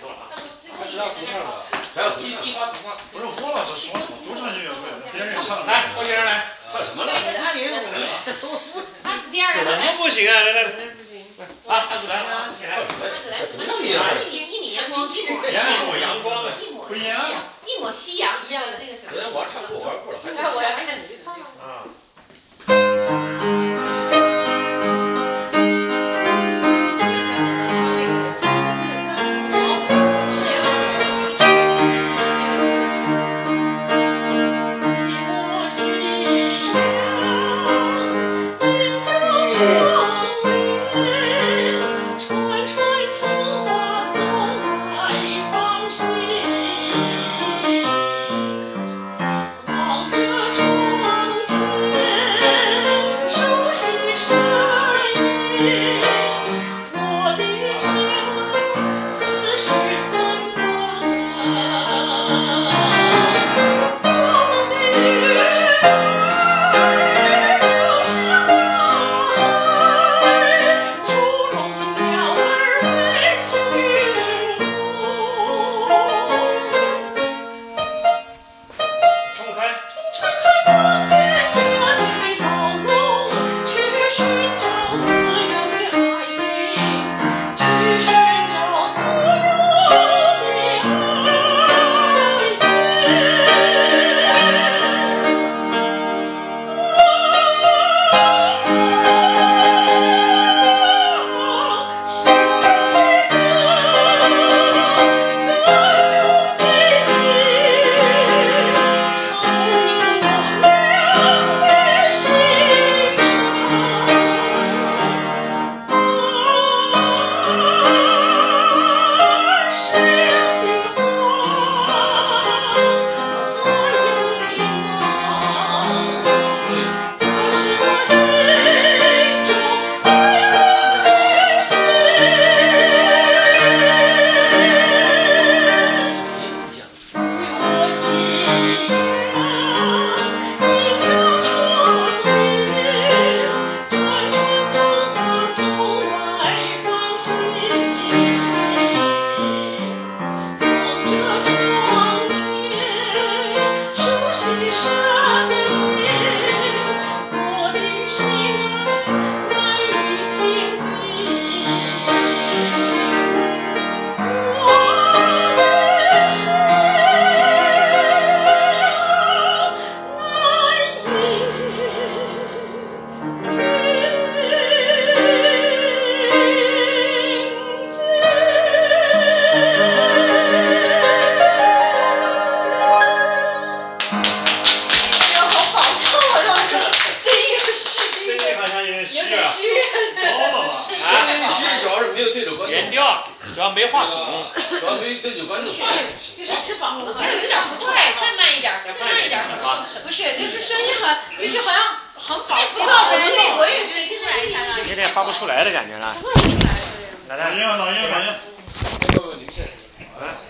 说了啊。 他只要独唱了，只要一发独唱。 不是我老是说独唱音乐会，别人唱。 来，高先生来， 唱什么了？ 阿紫第二个。 怎么不行啊？来来来，啊，阿紫来， 唱什么？什么叫音乐会？ 一米阳光， 阳光啊， 不一样。 一抹夕阳一样的那个什么。 昨天玩唱过，玩过了，还我要看你去唱啊。原调，主要没话筒， 主要没对酒观众。 就是吃饱了，还有点快，再慢一点，再慢一点可能不是，就是声音很，就是好像很饱。对，我也是，现在有点发不出来的感觉了。 发不出来， 来来， 老鹰， 不，你们先来。